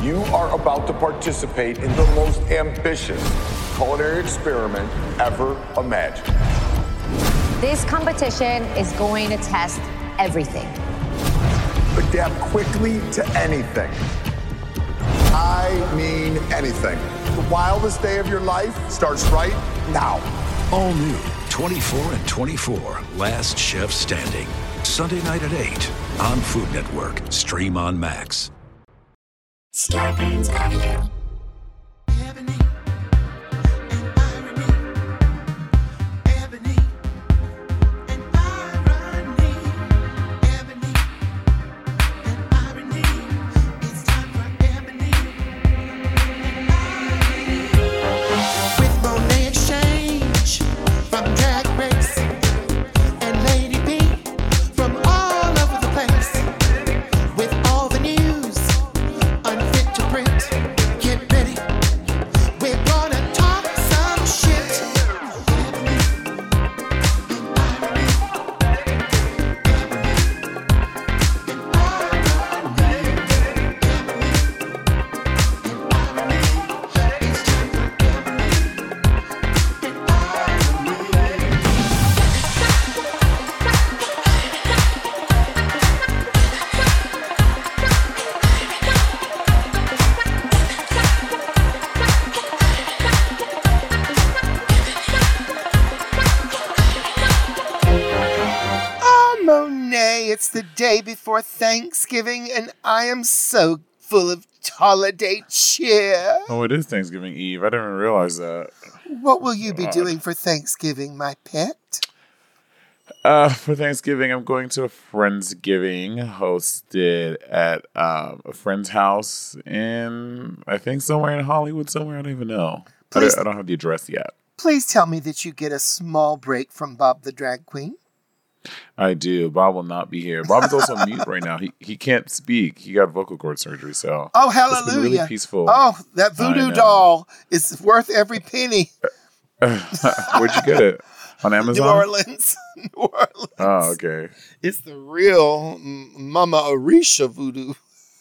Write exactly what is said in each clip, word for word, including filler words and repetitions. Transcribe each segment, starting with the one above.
You are about to participate in the most ambitious culinary experiment ever imagined. This competition is going to test everything. Adapt quickly to anything. I mean anything. The wildest day of your life starts right now. All new, twenty-four and twenty-four, Last Chef Standing. Sunday night at eight on Food Network. Stream on Max. Scarpins Avenue. It's the day before Thanksgiving, and I am so full of holiday cheer. Oh, it is Thanksgiving Eve. I didn't even realize that. What will you be God. doing for Thanksgiving, my pet? Uh, for Thanksgiving, I'm going to a Friendsgiving hosted at um, a friend's house in, I think, somewhere in Hollywood, somewhere. I don't even know. I don't, I don't have the address yet. Please tell me that you get a small break from Bob the Drag Queen. I do. Bob will not be here. Bob is also mute right now. He he can't speak. He got vocal cord surgery, so oh hallelujah! It's been really peaceful. Oh, that voodoo doll is worth every penny. Where'd you get it? On Amazon? New Orleans. New Orleans. Oh, okay. It's the real Mama Orisha voodoo.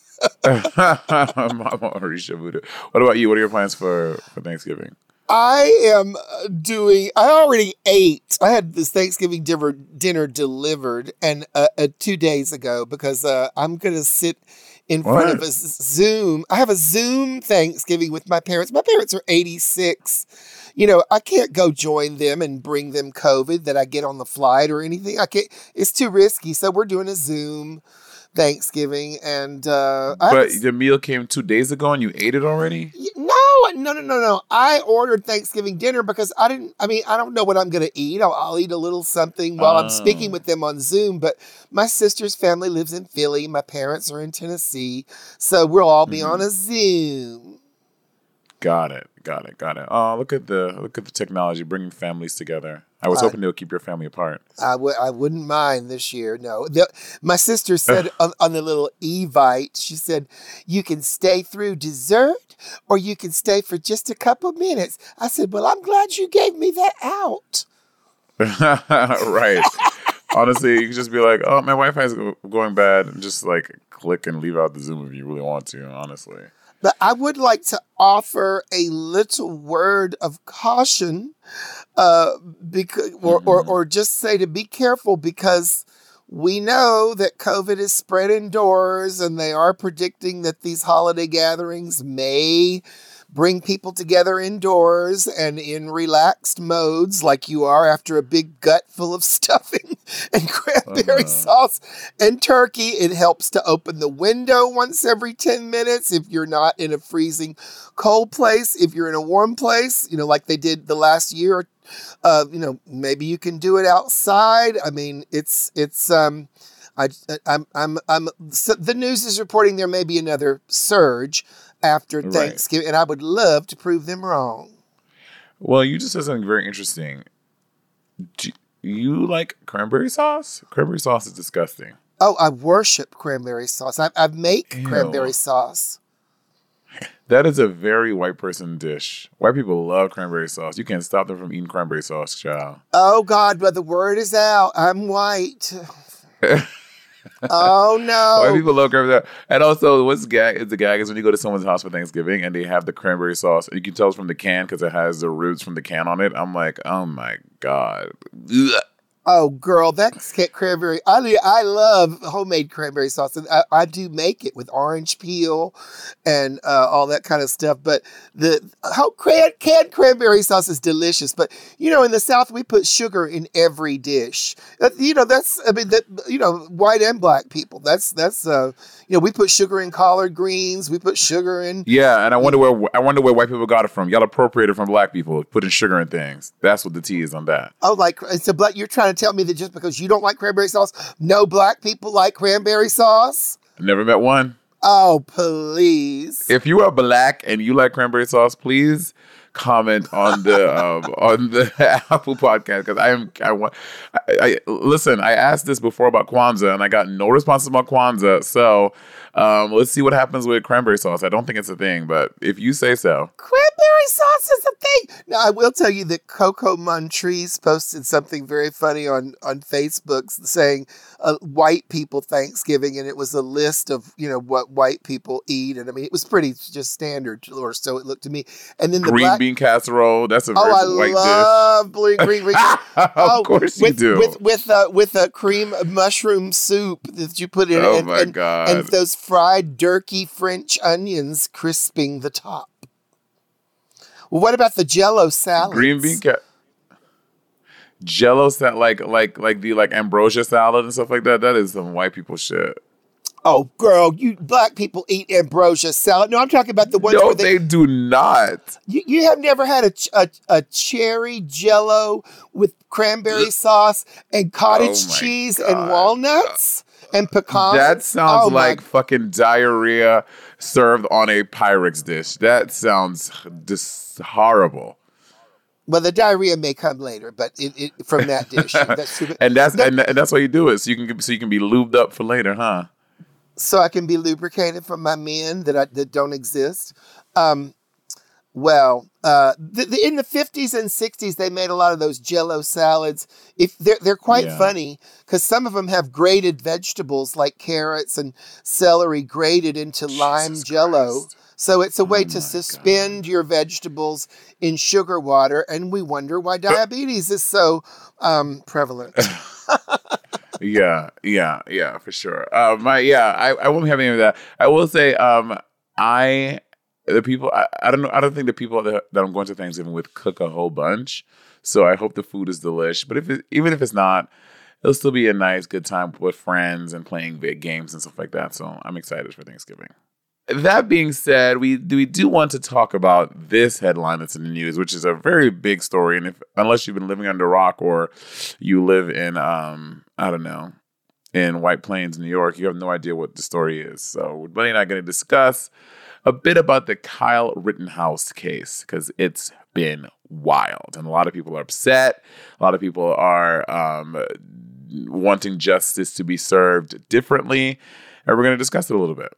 Mama Orisha voodoo. What about you? What are your plans for, for Thanksgiving? I am doing, I already ate. I had this Thanksgiving dinner, dinner delivered and uh, uh, two days ago because uh, I'm going to sit in What? front of a Zoom. I have a Zoom Thanksgiving with my parents. My parents are eighty-six. You know, I can't go join them and bring them COVID that I get on the flight or anything. I can't, it's too risky. So we're doing a Zoom Thanksgiving, and uh, I But was, the meal came two days ago and you ate it already? no, no, no, no, no. I ordered Thanksgiving dinner because I didn't. I mean, I don't know what I'm going to eat. I'll, I'll eat a little something while I'm speaking Oh. with them on Zoom. But my sister's family lives in Philly. My parents are in Tennessee, so we'll all be Mhm. on a Zoom. Got it. Got it. Got it. Oh, look at the look at the technology bringing families together. I was Uh, hoping they would keep your family apart. I w- I wouldn't mind this year. No, the, my sister said on, on the little Evite, she said, you can stay through dessert or you can stay for just a couple minutes. I said, well, I'm glad you gave me that out. Right. Honestly, you can just be like, oh, my Wi-Fi is go- going bad, and just like click and leave out the Zoom if you really want to, honestly. But I would like to offer a little word of caution, uh, because, or, or, or just say to be careful because we know that COVID is spread indoors and they are predicting that these holiday gatherings may bring people together indoors and in relaxed modes like you are after a big gut full of stuffing and cranberry Uh-huh. sauce and turkey. It helps to open the window once every ten minutes if you're not in a freezing cold place. If you're in a warm place, you know, like they did the last year, uh, you know, maybe you can do it outside. I mean, it's, it's, um, I, I'm, I'm, I'm, so the news is reporting there may be another surge after Right. Thanksgiving, and I would love to prove them wrong. Well, you just said something very interesting. Do you like cranberry sauce? Cranberry sauce is disgusting. Oh, I worship cranberry sauce. I, I make Ew. cranberry sauce. That is a very white person dish. White people love cranberry sauce. You can't stop them from eating cranberry sauce, child. Oh, God, but the word is out. I'm white. Oh no! White people love cranberry sauce. And also, what's gag is the gag is when you go to someone's house for Thanksgiving and they have the cranberry sauce. You can tell it's from the can because it has the roots from the can on it. I'm like, oh my god. Ugh. Oh, girl, that's cranberry. I I love homemade cranberry sauce, and I, I do make it with orange peel and uh, all that kind of stuff. But the how cran, canned cranberry sauce is delicious. But you know, in the South, we put sugar in every dish. That, you know, that's I mean, that you know, white and black people. That's that's uh, you know, we put sugar in collard greens. We put sugar in. Yeah, and I wonder where I wonder where white people got it from. Y'all appropriated from black people, putting sugar in things. That's what the tea is on that. Oh, like so, black. You're trying to tell me that just because you don't like cranberry sauce, no black people like cranberry sauce? Never met one. Oh, please. If you are black and you like cranberry sauce, please comment on the um, on the Apple podcast because I am I want I, I listen. I asked this before about Kwanzaa and I got no response about Kwanzaa. So um, let's see what happens with cranberry sauce. I don't think it's a thing, but if you say so, cranberry sauce is a thing. Now I will tell you that Coco Montrese posted something very funny on on Facebook saying uh, white people Thanksgiving, and it was a list of you know what white people eat, and I mean it was pretty just standard, or so it looked to me. And then the green black bean casserole. That's a oh, very I white love dish. blue green bean. Of oh, course with, you do. With with uh, with a cream mushroom soup that you put in, Oh and, my and, God. and those fried turkey French onions crisping the top. Well, what about the Jello salad? Green bean ca- Jello salad, like like like the like ambrosia salad and stuff like that. That is some white people shit. Oh, girl, you black people eat ambrosia salad. No, I'm talking about the ones No, where they, they do not. You, you have never had a, ch- a a cherry Jello with cranberry sauce and cottage Oh my cheese God. and walnuts and pecans. That sounds Oh my- like fucking diarrhea served on a Pyrex dish. That sounds just horrible. Well, the diarrhea may come later, but it, it from that dish. That's too bad. And that's No, and, and that's why you do it, so you can so you can be lubed up for later, huh? so I can be lubricated from my men that I, that don't exist. Um, well, uh, the, the, in the fifties and sixties, they made a lot of those Jello salads. If they're they're quite Yeah. funny because some of them have grated vegetables like carrots and celery grated into lime Jello. Christ. So it's a way Oh to my suspend your vegetables in sugar water, and we wonder why diabetes is so um, prevalent. Yeah, yeah, yeah, for sure. Uh, my yeah, I, I won't be having any of that. I will say, um, I the people I, I don't know I don't think the people that, that I'm going to Thanksgiving with cook a whole bunch. So I hope the food is delish. But if it, even if it's not, it'll still be a nice, good time with friends and playing big games and stuff like that. So I'm excited for Thanksgiving. That being said, we do, we do want to talk about this headline that's in the news, which is a very big story. And if unless you've been living under a rock or you live in, um, I don't know, in White Plains, New York, you have no idea what the story is. So Buddy and I are going to discuss a bit about the Kyle Rittenhouse case because it's been wild. And a lot of people are upset. A lot of people are um, wanting justice to be served differently. And we're going to discuss it a little bit.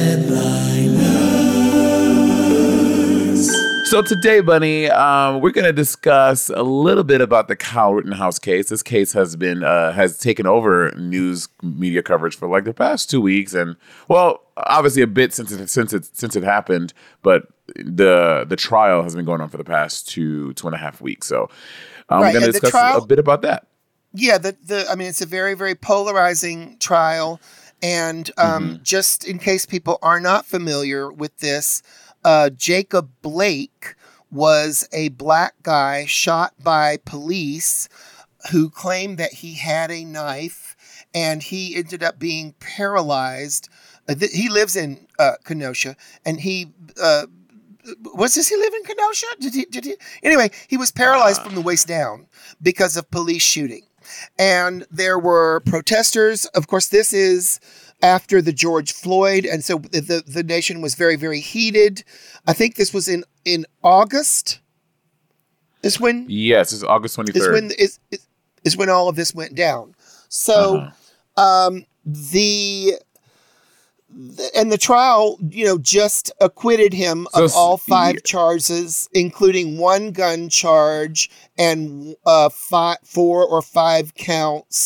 So today, Bunny, um, we're going to discuss a little bit about the Kyle Rittenhouse case. This case has been uh, has taken over news media coverage for like the past two weeks, and well, obviously a bit since it since it since it happened, but the the trial has been going on for the past two two and a half weeks. So um, Right, we're going to and the discuss trial- a bit about that. Yeah, the the I mean, it's a very very polarizing trial, and um, Mm-hmm. just in case people are not familiar with this, uh, Jacob Blake was a black guy shot by police who claimed that he had a knife, and he ended up being paralyzed. Uh, th- he lives in uh, Kenosha, and he. Uh, Was this he live in Kenosha? Did he? Did he? Anyway, he was paralyzed from the waist down because of police shooting, and there were protesters. Of course, this is after the George Floyd, and so the the, the nation was very very heated. I think this was in in August. Is when Yes, it's August is twenty-third. when is, is is when all of this went down. So, Uh-huh. um, the. And the trial, you know, just acquitted him So of all s- five yeah. charges, including one gun charge and uh, five, four or five counts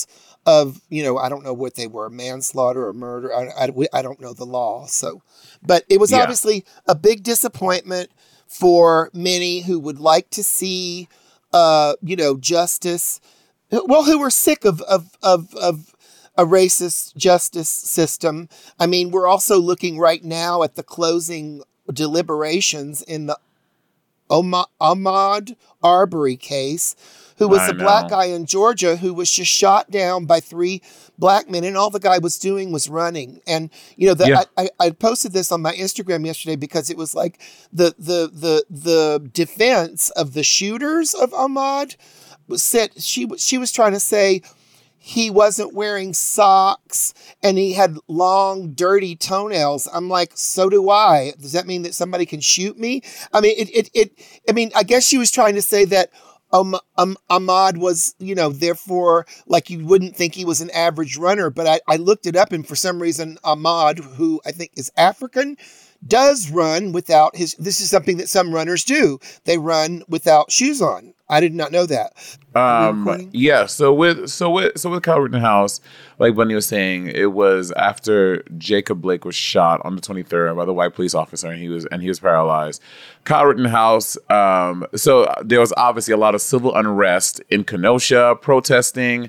of, you know, I don't know what they were, manslaughter or murder. I, I, I don't know the law. So, but it was Yeah. obviously a big disappointment for many who would like to see, uh, you know, justice. Well, who were sick of, of, of, of a racist justice system. I mean, we're also looking right now at the closing deliberations in the Oma- Ahmaud Arbery case, who was I a black know. guy in Georgia who was just shot down by three black men, and all the guy was doing was running. And you know, the, Yeah. I, I, I posted this on my Instagram yesterday because it was like the the the the defense of the shooters of Ahmaud was said she she was trying to say he wasn't wearing socks and he had long, dirty toenails. I'm like, so do I. Does that mean that somebody can shoot me? I mean, it, it, it I mean, I guess she was trying to say that um, um, Ahmaud was, you know, therefore, like you wouldn't think he was an average runner. But I, I looked it up, and for some reason, Ahmaud, who I think is African, does run without his, this is something that some runners do. They run without shoes on. I did not know that. Are we Um, recording? yeah. So with so with so with Kyle Rittenhouse, like Bunny was saying, it was after Jacob Blake was shot on the twenty-third by the white police officer, and he was and he was paralyzed. Kyle Rittenhouse. Um, so there was obviously a lot of civil unrest in Kenosha, protesting,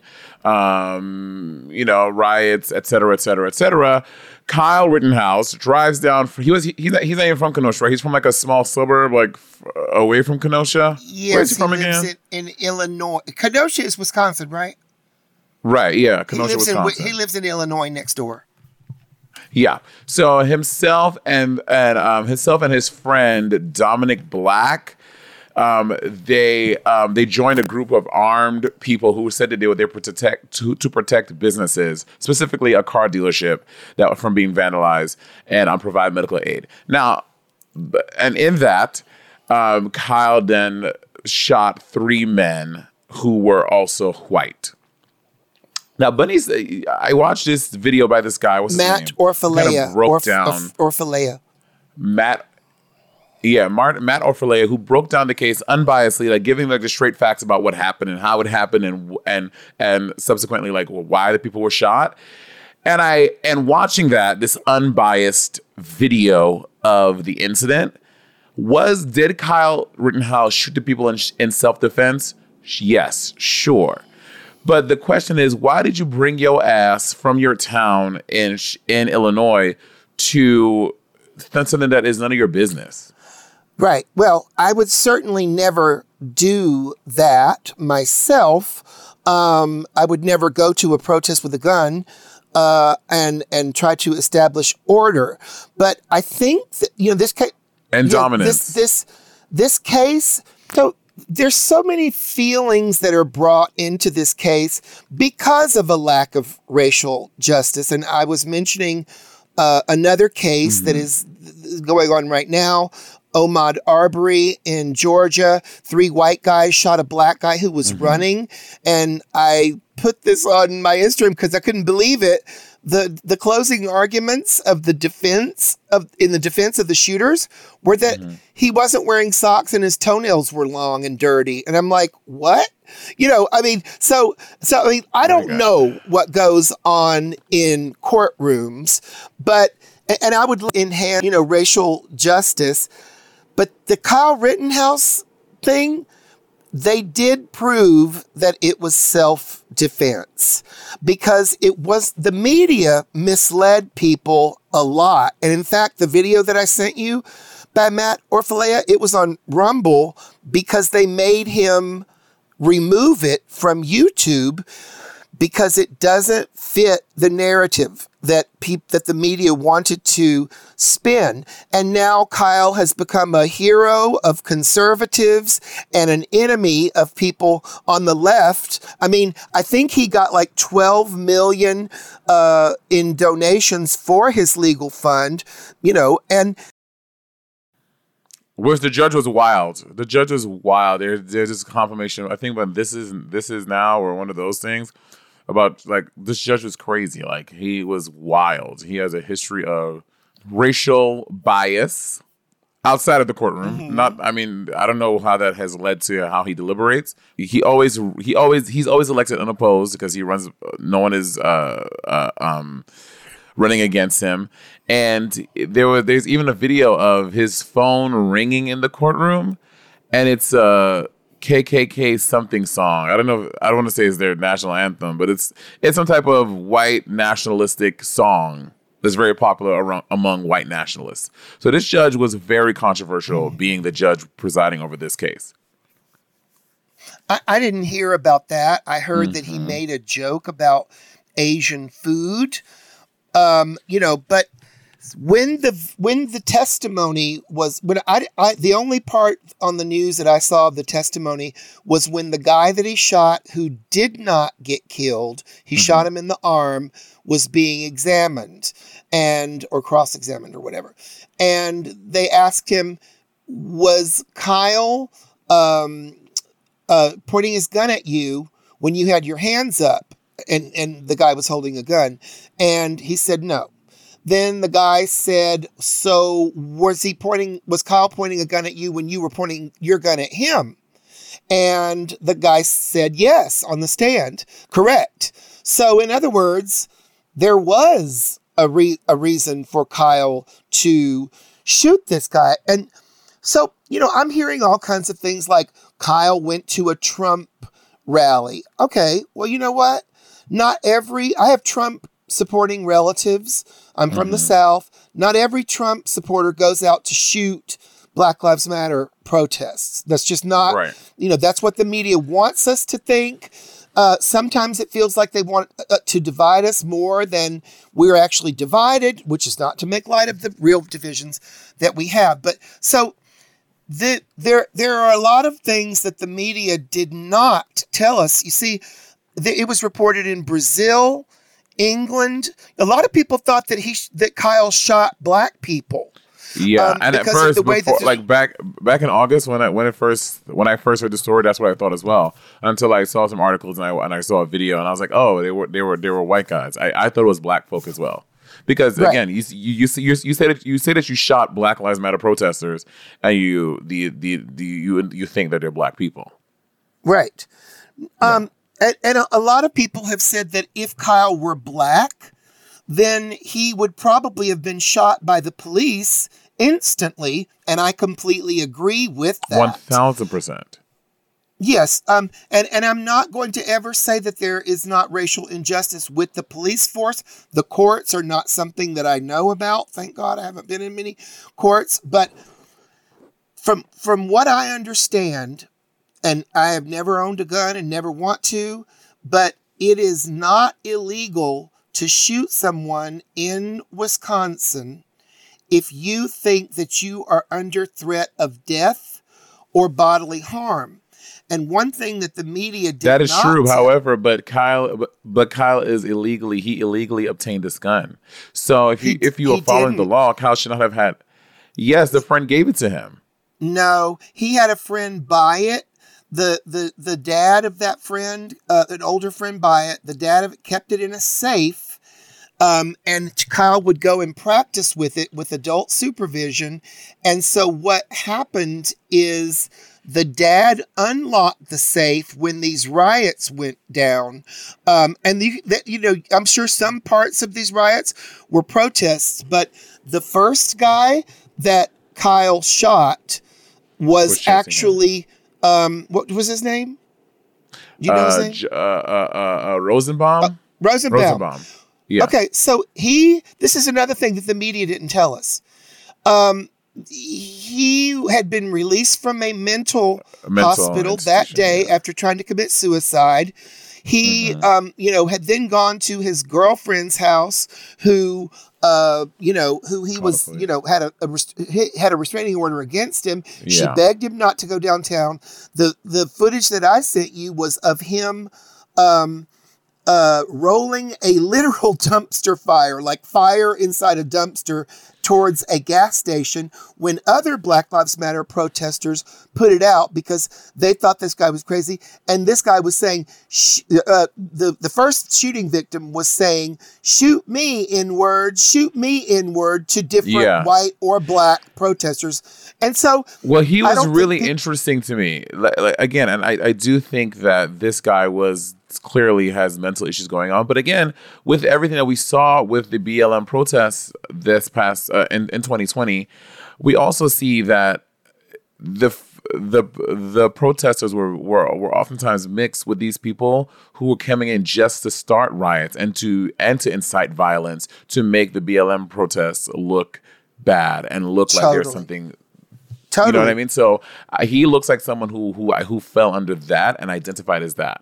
um, you know, riots, et cetera, et cetera, et cetera. Kyle Rittenhouse drives down. For, he was he, he's not, he's not even from Kenosha, right? He's from like a small suburb, like f- away from Kenosha. Yes, Where's he he from lives again? in, in Illinois. Kenosha is Wisconsin, right? Right, yeah, He Kenosha, lives in Wisconsin. he lives in Illinois next door. Yeah. So himself and and um, himself and his friend Dominic Black, um, they um, they joined a group of armed people who said that they were there to protect to, to protect businesses, specifically a car dealership that was from being vandalized, and um, provide medical aid. Now, b- and in that, um, Kyle then shot three men who were also white. Now, Bunny's. I watched this video by this guy. What's his Matt name? Orfalea. Kind of broke Orf- down. Orf- Orfalea. Matt, yeah, Mart, Matt Orfalea, who broke down the case unbiasedly, like giving like the straight facts about what happened and how it happened, and and and subsequently like why the people were shot. And I and watching that this unbiased video of the incident was did Kyle Rittenhouse shoot the people in, in self defense? Yes, sure. But the question is, why did you bring your ass from your town in in Illinois to something that is none of your business? Right. Well, I would certainly never do that myself. Um, I would never go to a protest with a gun uh, and and try to establish order. But I think that, you know, this case And you know, dominance. This this this case. So there's so many feelings that are brought into this case because of a lack of racial justice. And I was mentioning uh, another case that is going on right now. Ahmaud Arbery in Georgia, three white guys shot a black guy who was running. And I put this on my Instagram because I couldn't believe it. The the closing arguments of the defense of in the defense of the shooters were that Mm-hmm. he wasn't wearing socks and his toenails were long and dirty. And I'm like, what? You know, I mean, so so I mean, I don't God. know what goes on in courtrooms, but and I would enhance, you know, racial justice. But the Kyle Rittenhouse thing, they did prove that it was self-defense because it was the media misled people a lot. And in fact, the video that I sent you by Matt Orfalea, it was on Rumble because they made him remove it from YouTube because it doesn't fit the narrative that peop- that the media wanted to spin. And now Kyle has become a hero of conservatives and an enemy of people on the left. I mean, I think he got like twelve million uh, in donations for his legal fund, you know, and Whereas the judge was wild. The judge was wild. There, there's this confirmation. I think, but this is this is now or one of those things about like this judge was crazy. Like he was wild. He has a history of racial bias, outside of the courtroom. Mm-hmm. Not, I mean, I don't know how that has led to how he deliberates. He always, he always, he's always elected unopposed because he runs. No one is uh, uh, um, running against him. And there was, there's even a video of his phone ringing in the courtroom, and it's a K K K something song. I don't know. I don't want to say it's their national anthem, but it's it's some type of white nationalistic song that's very popular around, among white nationalists. So this judge was very controversial, mm. being the judge presiding over this case. I, I didn't hear about that. I heard mm-hmm. that he made a joke about Asian food. Um, you know, but when the when the testimony was when I, I the only part on the news that I saw of the testimony was when the guy that he shot, who did not get killed, he mm-hmm. shot him in the arm, was being examined and or cross-examined or whatever. And they asked him, was Kyle um, uh, pointing his gun at you when you had your hands up? And, and the guy was holding a gun. And he said no. Then the guy said, so was he pointing, was Kyle pointing a gun at you when you were pointing your gun at him? And the guy said yes on the stand. Correct. So in other words, there was a re- a reason for Kyle to shoot this guy. And so, you know, I'm hearing all kinds of things like Kyle went to a Trump rally. Okay, well, you know what? Not every, I have Trump supporting relatives. I'm from mm-hmm. the South. Not every Trump supporter goes out to shoot Black Lives Matter protests. That's just not, right. you know, that's what the media wants us to think. Uh, sometimes it feels like they want uh, to divide us more than we're actually divided, which is not to make light of the real divisions that we have. But so the, there, there are a lot of things that the media did not tell us. You see, the, it was reported in Brazil, England. A lot of people thought that he that Kyle shot black people. Yeah, um, and at first, before, like back back in August when I when it first when I first heard the story, that's what I thought as well. Until I saw some articles and I and I saw a video and I was like, oh, they were they were they were white guys. I, I thought it was black folk as well, because right. again, you you you, see, you you say that you say that you shot Black Lives Matter protesters, and you the the, the you you think that they're black people, right? Yeah. Um, and, and a, a lot of people have said that if Kyle were black, then he would probably have been shot by the police instantly, and I completely agree with that. One thousand percent. Yes, um, and and I'm not going to ever say that there is not racial injustice with the police force. The courts are not something that I know about. Thank God I haven't been in many courts. But from from what I understand, and I have never owned a gun and never want to, but it is not illegal to shoot someone in Wisconsin if you think that you are under threat of death or bodily harm. And one thing that the media did That is not true, say, however, but Kyle but, but Kyle is illegally, he illegally obtained this gun. So if you He- if you he are following the didn't. law, Kyle should not have had, yes, the friend gave it to him. No, he had a friend buy it. The the the dad of that friend, uh, an older friend, buy it. The dad of it kept it in a safe. Um, and Kyle would go and practice with it with adult supervision. And so what happened is the dad unlocked the safe when these riots went down. Um, and, the, that, you know, I'm sure some parts of these riots were protests, but the first guy that Kyle shot was, Was chasing him. actually, um, what was his name? Do you know uh, his name? J- uh, uh, uh, uh, Rosenbaum? Rosenbaum. Rosenbaum. Yeah. Okay, so he, this is another thing that the media didn't tell us. Um, he had been released from a mental, A mental hospital that institution, day yeah. after trying to commit suicide. He, Mhm. um, you know, had then gone to his girlfriend's house, who, uh, you know, who he Call was, the police. you know, had a, a rest- he had a restraining order against him. She Yeah. begged him not to go downtown. The the footage that I sent you was of him, um, uh, rolling a literal dumpster fire, like fire inside a dumpster, towards a gas station when other Black Lives Matter protesters put it out because they thought this guy was crazy. And this guy was saying, sh- uh, the, the first shooting victim was saying, shoot me N-word, shoot me N-word to different Yeah. white or black protesters. And so, well, he I was don't really think- interesting to me. Like, like, again, and I, I do think that this guy was clearly has mental issues going on. But again, with everything that we saw with the B L M protests this past uh, in, in twenty twenty, we also see that the the the protesters were, were were oftentimes mixed with these people who were coming in just to start riots and to and to incite violence to make the B L M protests look bad and look like there's Totally. something. totally. You know what I mean? So uh, he looks like someone who who who fell under that and identified as that.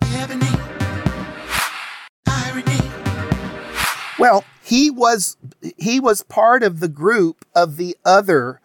Well, he was he was part of the group of the other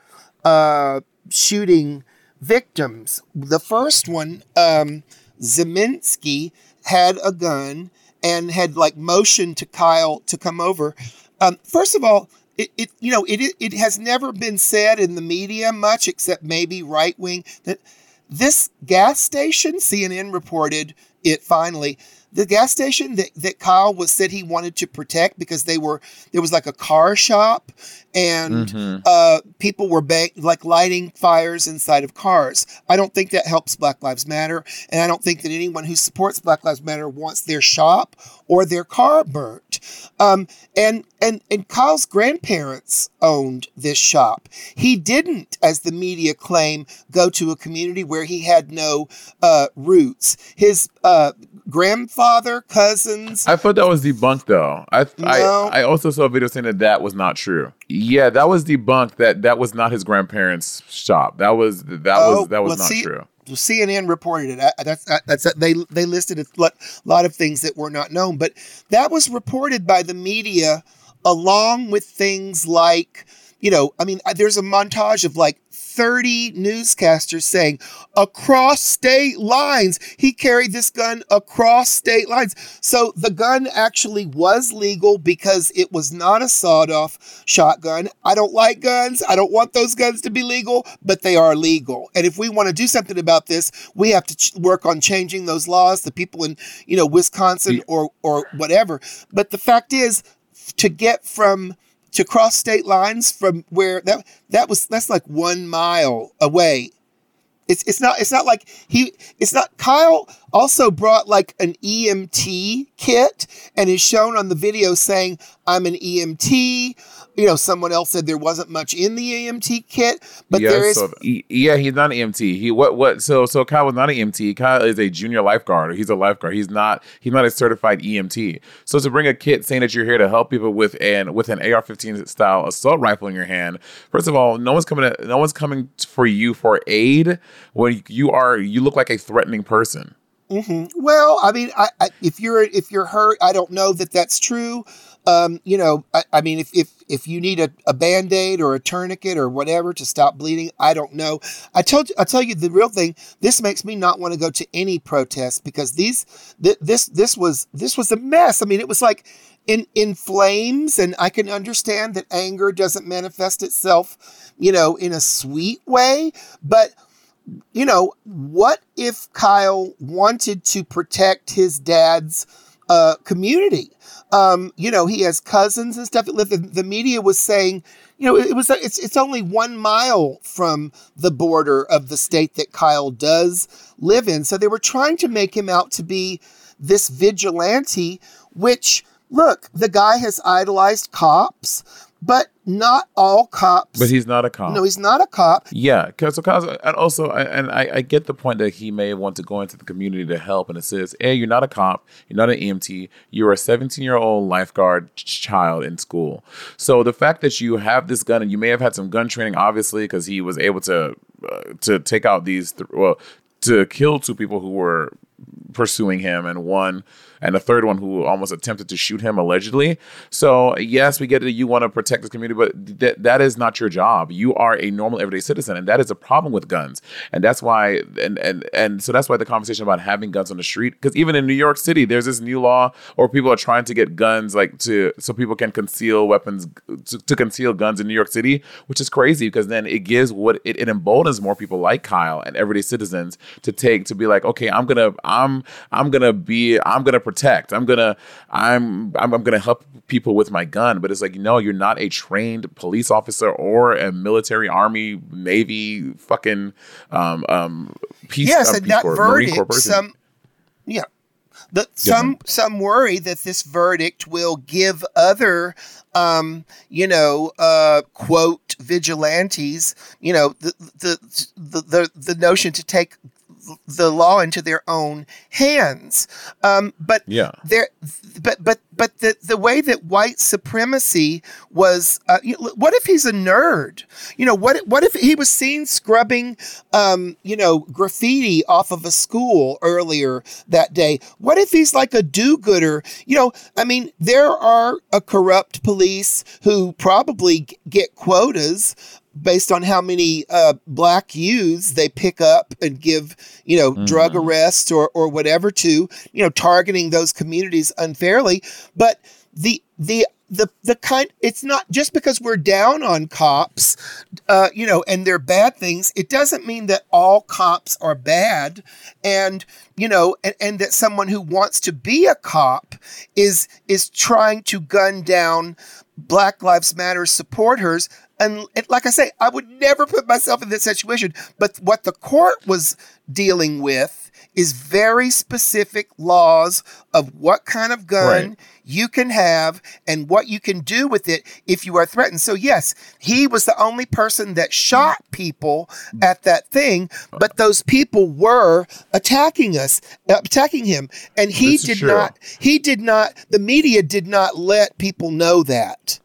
uh, shooting victims. The first one, um, Zeminski, had a gun and had like motioned to Kyle to come over. Um, first of all, it, it you know it it has never been said in the media much, except maybe right wing, that this gas station, C N N reported it finally. The gas station that, that Kyle was said he wanted to protect because they were there was like a car shop and Mhm. uh, people were ba- like lighting fires inside of cars. I don't think that helps Black Lives Matter, and I don't think that anyone who supports Black Lives Matter wants their shop or their car burnt. Um, and and and Kyle's grandparents owned this shop. He didn't, as the media claim, go to a community where he had no uh, roots. His uh, grandfather, cousins. I thought that was debunked, though. I, No. I I also saw a video saying that that was not true. Yeah, that was debunked. That that was not his grandparents' shop. That was that Oh, was that was well, not see- true. C N N reported it. I- That's that's they they listed a lot, lot of things that were not known, but that was reported by the media along with things like, you know, I mean, there's a montage of like thirty newscasters saying across state lines, he carried this gun across state lines. So the gun actually was legal because it was not a sawed-off shotgun. I don't like guns. I don't want those guns to be legal, but they are legal. And if we want to do something about this, we have to ch- work on changing those laws. The people in, you know, Wisconsin or or whatever. But the fact is, to get from to cross state lines from where that that was that's like one mile away. It's it's not it's not like he it's not Kyle also brought like an E M T kit and is shown on the video saying I'm an E M T. You know, someone else said there wasn't much in the E M T kit, but yeah, there is. so, he- yeah, he's not an E M T. He what what so so Kyle was not an E M T. Kyle is a junior lifeguard. He's a lifeguard. He's not he's not a certified E M T. So to bring a kit saying that you're here to help people with an with an A R fifteen style assault rifle in your hand, first of all, no one's coming to, no one's coming for you for aid when you are you look like a threatening person. hmm Well, I mean, I, I, if you're if you're hurt, I don't know that that's true. Um, you know, I, I mean, if if if you need a, a Band-Aid or a tourniquet or whatever to stop bleeding, I don't know. I told you, I tell you the real thing. This makes me not want to go to any protest because these th- this this was this was a mess. I mean, it was like in in flames, and I can understand that anger doesn't manifest itself, you know, in a sweet way, but. You know, what if Kyle wanted to protect his dad's uh, community? Um, you know, he has cousins and stuff that live. The, the media was saying, you know, it was it's it's only one mile from the border of the state that Kyle does live in. So they were trying to make him out to be this vigilante, which, look, the guy has idolized cops, but not all cops. But he's not a cop. No, he's not a cop. Yeah, because so Kyle's- and also, I- and I, I get the point that he may want to go into the community to help and assist. Hey, you're not a cop, you're not an E M T, you're a seventeen-year-old lifeguard ch- child in school. So the fact that you have this gun, and you may have had some gun training, obviously, because he was able to uh, to take out these, th- well, to kill two people who were pursuing him, and one and a third one who almost attempted to shoot him allegedly. So yes, we get that you want to protect this community, but th- that is not your job. You are a normal everyday citizen, and that is a problem with guns. And that's why, and and and so that's why the conversation about having guns on the street, because even in New York City, there's this new law, or people are trying to get guns like to so people can conceal weapons to, to conceal guns in New York City, which is crazy because then it gives what it, it emboldens more people like Kyle and everyday citizens to take to be like, okay, I'm gonna I'm I'm gonna be I'm gonna protect I'm gonna I'm I'm, I'm gonna help people with my gun. But it's like, no, you're not a trained police officer or a military, army, navy, fucking um um peace. Yes, um, and peace that Corps, Marine verdict, Corps person. some yeah. The, some some worry that this verdict will give other, um, you know, uh, quote vigilantes, you know, the the the the, the notion to take the law into their own hands. Um, but yeah, there, but but but the the way that white supremacy was, uh, you know, what if he's a nerd? You know, what what if he was seen scrubbing, um, you know, graffiti off of a school earlier that day? What if he's like a do-gooder? You know, I mean, there are a corrupt police who probably g- get quotas based on how many uh, black youths they pick up and give, you know, mm-hmm. drug arrests or or whatever to, you know, targeting those communities unfairly. But the the the the kind it's not just because we're down on cops, uh, you know, and they're bad things. It doesn't mean that all cops are bad, and you know, and, and that someone who wants to be a cop is is trying to gun down Black Lives Matter supporters. And like I say, I would never put myself in this situation. But what the court was dealing with is very specific laws of what kind of gun right. you can have and what you can do with it if you are threatened. So yes, he was the only person that shot people at that thing, but those people were attacking us, attacking him. And he did true. not, he did not, the media did not let people know that.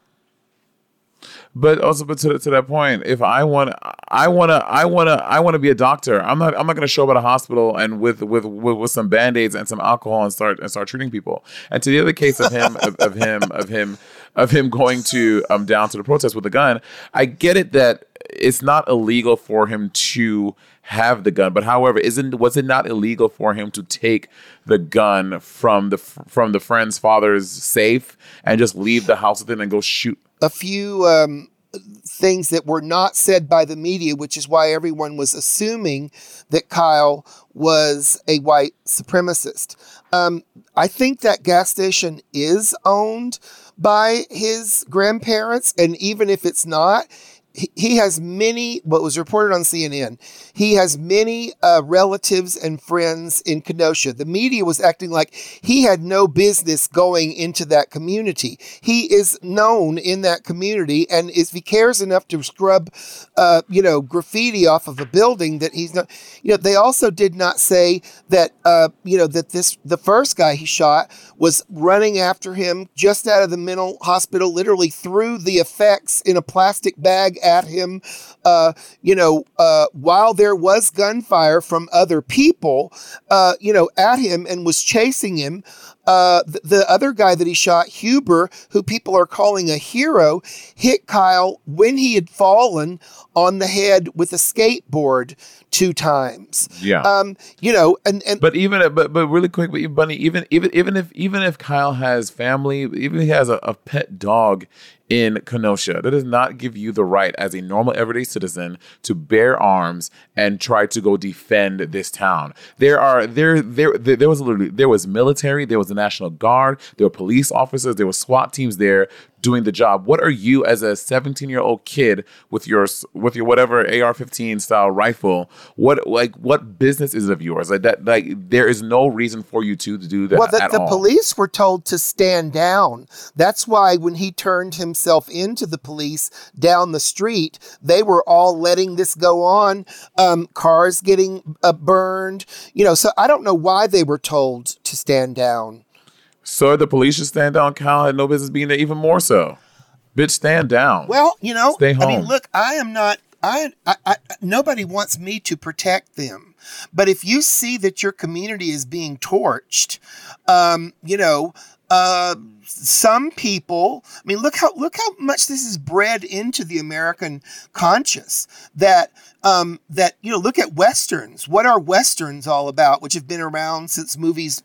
But also, but to, to that point, if I want, I want to, I want to, I want to be a doctor. I'm not, I'm not going to show up at a hospital and with, with, with, with some Band-Aids and some alcohol and start, and start treating people. And to the other case of him, of, of him, of him, of him going to, um, down to the protest with a gun. I get it that it's not illegal for him to have the gun, but however, isn't, was it not illegal for him to take the gun from the, from the friend's father's safe and just leave the house with it and go shoot? A few um, things that were not said by the media, which is why everyone was assuming that Kyle was a white supremacist. Um, I think that gas station is owned by his grandparents, and even if it's not, he, he has many, what was reported on C N N, he has many uh, relatives and friends in Kenosha. The media was acting like he had no business going into that community. He is known in that community, and if he cares enough to scrub, uh, you know, graffiti off of a building, that he's not, you know, they also did not say that, uh, you know, that this, the first guy he shot was running after him just out of the mental hospital, literally threw the effects in a plastic bag at him, uh, you know, uh, while there was gunfire from other people, uh, you know, at him and was chasing him. Uh, the, the other guy that he shot, Huber, who people are calling a hero, hit Kyle when he had fallen on the head with a skateboard two times. Yeah. Um, you know, and, and but even but but really quick, but Bunny, even even even if even if Kyle has family, even if he has a, a pet dog in Kenosha, that does not give you the right as a normal everyday citizen to bear arms and try to go defend this town. There are there there there, there was literally there was military, there was the National Guard, there were police officers, there were SWAT teams there doing the job. What are you as a seventeen-year-old kid with your with your whatever A R fifteen style rifle? What like what business is it of yours? Like that like there is no reason for you to, to do that. Well, the, at the all. police were told to stand down. That's why when he turned himself into the police down the street, they were all letting this go on. Um, cars getting uh, burned, you know. So I don't know why they were told to stand down. So the police should stand down. Kyle had no business being there, even more so. Bitch, stand down. Well, you know, Stay home. I mean, look, I am not, I, I, I nobody wants me to protect them. But if you see that your community is being torched, um, you know, uh, some people, I mean, look how look how much this is bred into the American conscience that um, that, you know, look at Westerns. What are Westerns all about, which have been around since movies?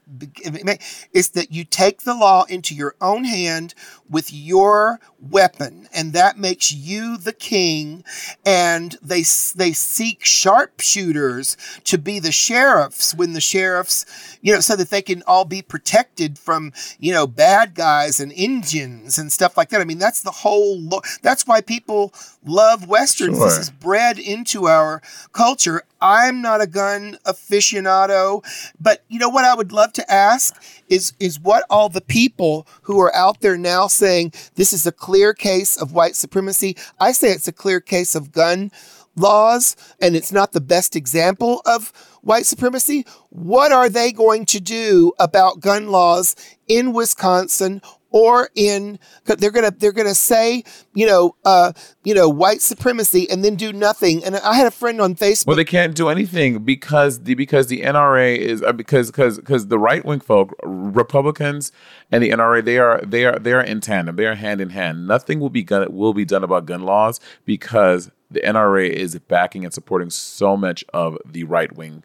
It's that you take the law into your own hand with your weapon, and that makes you the king. And they they seek sharpshooters to be the sheriffs when the sheriffs, you know, so that they can all be protected from, you know, bad guys and Indians and stuff like that. I mean, that's the whole, lo- that's why people love Westerns. Sure. This is bred into our culture. I'm not a gun aficionado, but you know what I would love to ask is, is what all the people who are out there now saying this is a clear case of white supremacy. I say it's a clear case of gun laws, and it's not the best example of white supremacy. What are they going to do about gun laws in Wisconsin or in? They're gonna they're gonna say, you know, uh, you know, white supremacy, and then do nothing. And I had a friend on Facebook. Well, they can't do anything because the because the N R A is uh, because because because the right wing folk, Republicans and the N R A, they are they are they are in tandem. They are hand in hand. Nothing will be gun, will be done about gun laws because the N R A is backing and supporting so much of the right wing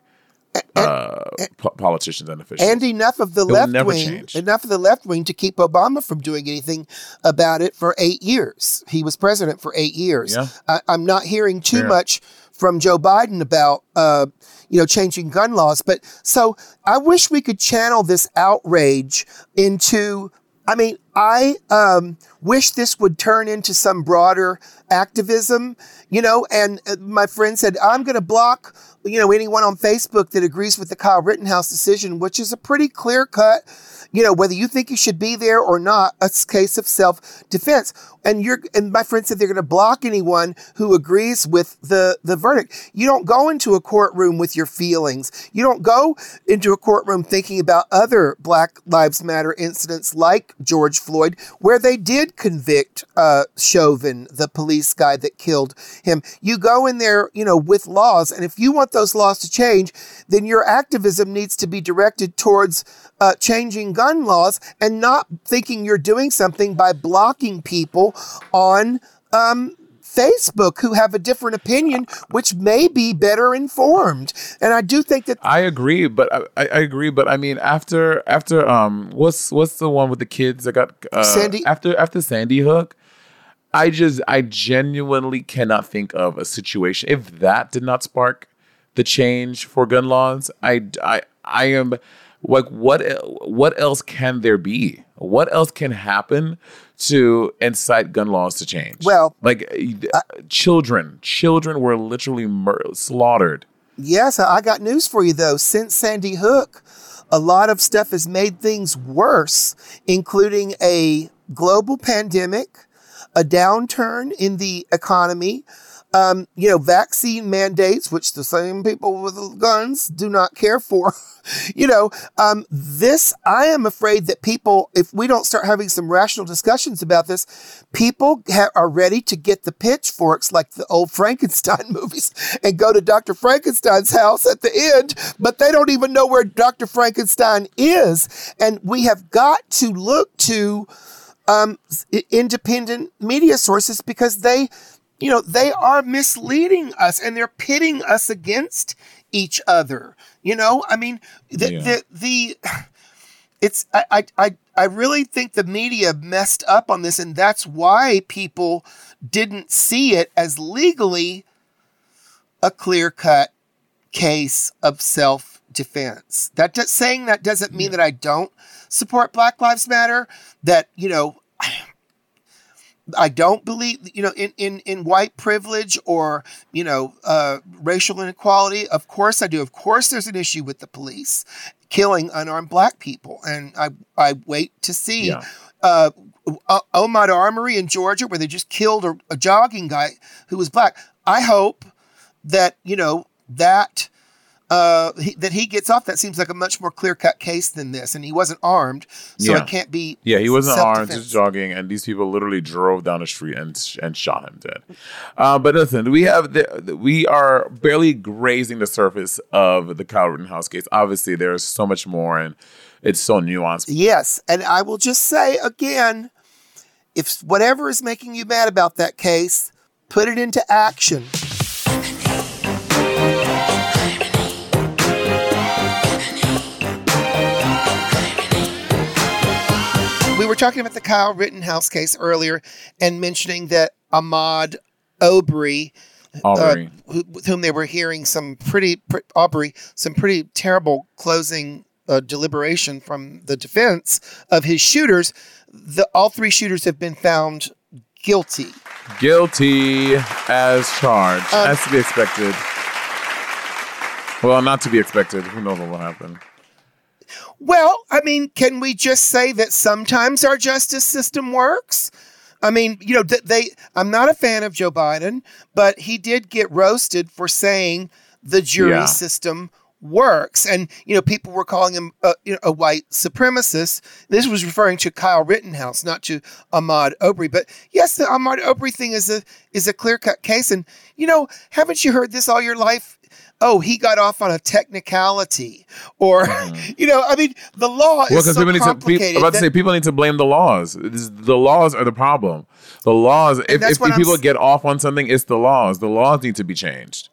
uh, po- politicians and officials. And enough of the It will left never wing, change. enough of the left wing to keep Obama from doing anything about it for eight years. He was president for eight years. Yeah. I, I'm not hearing too Yeah. much from Joe Biden about, uh, you know, changing gun laws. But so I wish we could channel this outrage into, I mean, I um, wish this would turn into some broader activism, you know, and uh, my friend said, I'm going to block, you know, anyone on Facebook that agrees with the Kyle Rittenhouse decision, which is a pretty clear cut, you know, whether you think you should be there or not, a case of self-defense. And you're, and my friend said they're going to block anyone who agrees with the, the verdict. You don't go into a courtroom with your feelings. You don't go into a courtroom thinking about other Black Lives Matter incidents like George Floyd, where they did convict uh, Chauvin, the police guy that killed him. You go in there, you know, with laws. And if you want those laws to change, then your activism needs to be directed towards uh, changing gun laws and not thinking you're doing something by blocking people on um, Facebook who have a different opinion, which may be better informed. And I do think that I agree, but I, I agree, but I mean, after after um, what's what's the one with the kids that got uh, Sandy- after after Sandy Hook? I just I genuinely cannot think of a situation if that did not spark the change for gun laws. I I I am like, what what else can there be? What else can happen to incite gun laws to change? Well, like uh, children, children were literally mur- slaughtered. Yes, I got news for you, though. Since Sandy Hook, a lot of stuff has made things worse, including a global pandemic, a downturn in the economy, um, you know, vaccine mandates, which the same people with guns do not care for. You know, um, this, I am afraid that people, if we don't start having some rational discussions about this, people ha- are ready to get the pitchforks like the old Frankenstein movies and go to Doctor Frankenstein's house at the end, but they don't even know where Doctor Frankenstein is. And we have got to look to um, independent media sources because they, you know, they are misleading us and they're pitting us against each other. You know, I mean, the, Yeah. the, the, it's, I, I, I really think the media messed up on this, and that's why people didn't see it as legally a clear-cut case of self-defense. That just saying that doesn't mean that I don't support Black Lives Matter, that, you know, I don't believe, you know, in, in, in white privilege or, you know, uh, racial inequality. Of course I do. Of course there's an issue with the police killing unarmed Black people. And I, I wait to see Yeah. uh, uh, Omad Armory in Georgia, where they just killed a, a jogging guy who was Black. I hope that, you know, that uh, he, that he gets off. That seems like a much more clear-cut case than this. And he wasn't armed, so Yeah. it can't be Yeah, he wasn't armed, self-defense. just jogging, and these people literally drove down the street and and shot him dead. Uh, but listen, we have the, the- we are barely grazing the surface of the Kyle Rittenhouse case. Obviously, there's so much more, and it's so nuanced. Yes, and I will just say again, if whatever is making you mad about that case, put it into action. We were talking about the Kyle Rittenhouse case earlier and mentioning that Ahmaud Arbery, Aubrey. uh, who, with whom they were hearing some pretty, pre- Aubrey, some pretty terrible closing uh, deliberation from the defense of his shooters. The all three shooters have been found guilty. Guilty as charged, Um, as to be expected. Well, not to be expected. Who knows what will happen? Well, I mean, can we just say that sometimes our justice system works? I mean, you know, th- they. I'm not a fan of Joe Biden, but he did get roasted for saying the jury Yeah. system works, and you know, people were calling him a, you know, a white supremacist. This was referring to Kyle Rittenhouse, not to Ahmaud Arbery. But yes, the Ahmaud Arbery thing is a is a clear cut case, and you know, haven't you heard this all your life? Oh, he got off on a technicality, or you know, I mean, the law Mm-hmm. Well, is because so people need to. complicated. Pe- I'm about to that- say people need to blame the laws. This- the laws are the problem. The laws. If, that's if what I'm people s- get off on something, it's the laws. The laws need to be changed.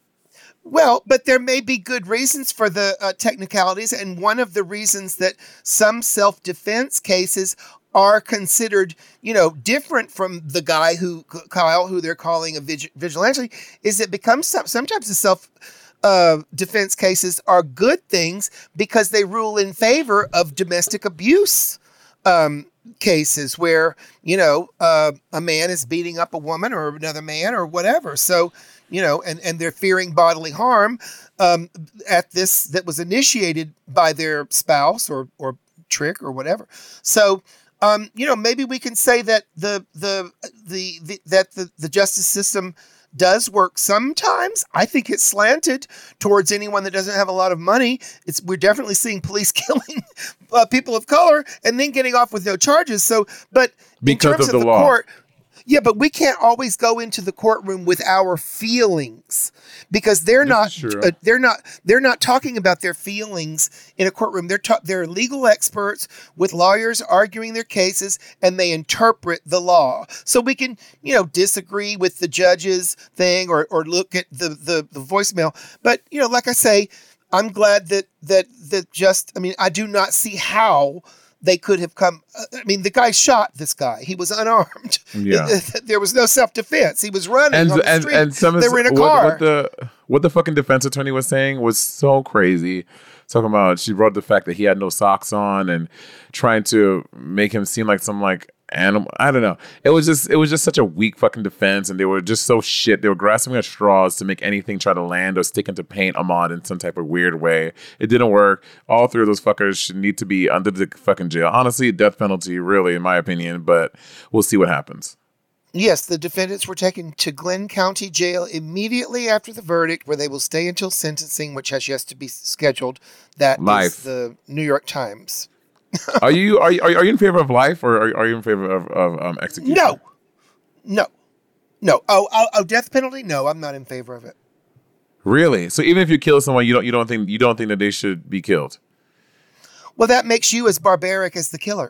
Well, but there may be good reasons for the uh, technicalities, and one of the reasons that some self-defense cases are considered, you know, different from the guy who Kyle, who they're calling a vig- vigilante, is it becomes some, sometimes the self uh, defense cases are good things because they rule in favor of domestic abuse um, cases where, you know, uh, a man is beating up a woman or another man or whatever. So, you know, and, and they're fearing bodily harm um, at this that was initiated by their spouse or, or trick or whatever. So, um, you know, maybe we can say that the, the, the, the that the, the justice system does work sometimes. I think it's slanted towards anyone that doesn't have a lot of money. It's we're definitely seeing police killing uh, people of color and then getting off with no charges. So, but Because in terms of of the the law. court, yeah, but we can't always go into the courtroom with our feelings because they're not true. uh, they're not they're not talking about their feelings in a courtroom. They're ta- they're legal experts with lawyers arguing their cases, and they interpret the law. So we can, you know, disagree with the judge's thing or or look at the the, the voicemail. But you know, like I say, I'm glad that that that just I mean, I do not see how they could have come. I mean, the guy shot this guy. He was unarmed. Yeah. There was no self-defense. He was running And on the and street. and some of they were in a what, car. what the what the fucking defense attorney was saying was so crazy. Talking about she brought the fact that he had no socks on and trying to make him seem like some like animal. I don't know. It was just it was just such a weak fucking defense, and they were just so shit. They were grasping at straws to make anything try to land or stick into paint Ahmaud in some type of weird way. It didn't work. All three of those fuckers should need to be under the fucking jail. Honestly, death penalty, really, in my opinion. But we'll see what happens. Yes, the defendants were taken to Glenn County Jail immediately after the verdict, where they will stay until sentencing, which has yet to be scheduled. That Life. is the New York Times. Are you are you, are you are you in favor of life or are, are you in favor of, of um, execution? No, no, no. Oh, oh, oh, death penalty? No, I'm not in favor of it. Really? So even if you kill someone, you don't you don't think you don't think that they should be killed? Well, that makes you as barbaric as the killer.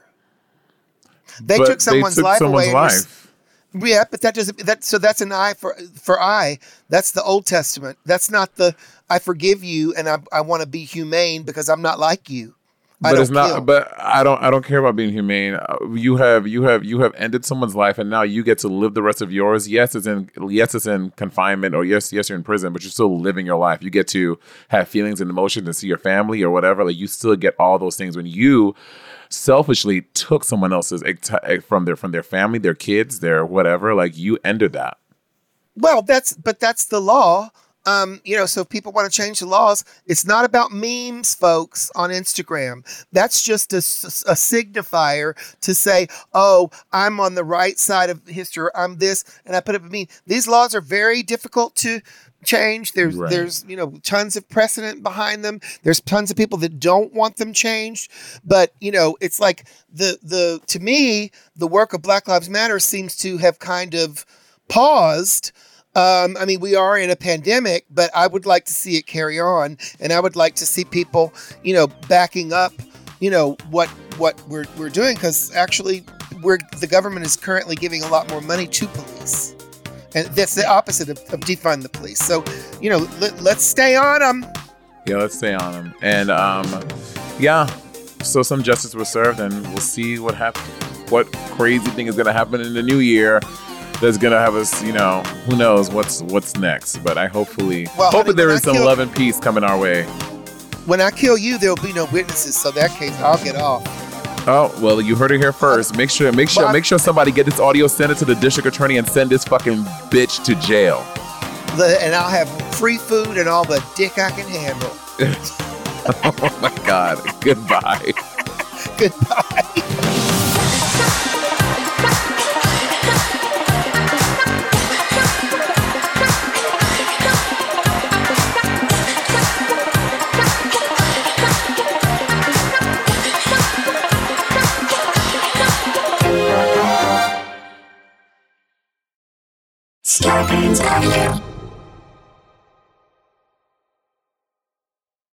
They But took someone's they took life someone's away. and you're s- life. Yeah, but that doesn't. That so that's an eye for for eye. That's the Old Testament. That's not the I forgive you and I I want to be humane because I'm not like you. I But don't it's not. kill. But I don't. I don't care about being humane. Uh, You have. You have. You have ended someone's life, and now you get to live the rest of yours. Yes, it's in. Yes, it's in confinement, or yes, yes, you're in prison, but you're still living your life. You get to have feelings and emotions and see your family or whatever. Like you still get all those things when you selfishly took someone else's ex- from their from their family, their kids, their whatever. Like you ended that. Well, that's but that's the law. Um, you know, so if people want to change the laws, it's not about memes, folks, on Instagram. That's just a, a signifier to say, oh, I'm on the right side of history, or I'm this, and I put up a meme. These laws are very difficult to change. There's, right. there's, you know, tons of precedent behind them. There's tons of people that don't want them changed. But, you know, it's like the, the, to me, the work of Black Lives Matter seems to have kind of paused. Um, I mean, we are in a pandemic, but I would like to see it carry on, and I would like to see people, you know, backing up, you know, what what we're we're doing, because actually, we're the government is currently giving a lot more money to police, and that's the opposite of, of defund the police. So, you know, let, let's stay on them. Yeah, let's stay on them, and um, yeah. So some justice was served, and we'll see what happens. What crazy thing is going to happen in the new year? That's gonna have us, you know, who knows what's what's next. But I hopefully, well, hopefully honey, there is I some kill, love and peace coming our way. When I kill you, there'll be no witnesses. So in that case, I'll get off. Oh well, you heard it here first. Make sure, make sure, but make sure somebody get this audio, send it to the district attorney, and send this fucking bitch to jail. And I'll have free food and all the dick I can handle. Oh my God! Goodbye. Goodbye. Scarpins Avenue.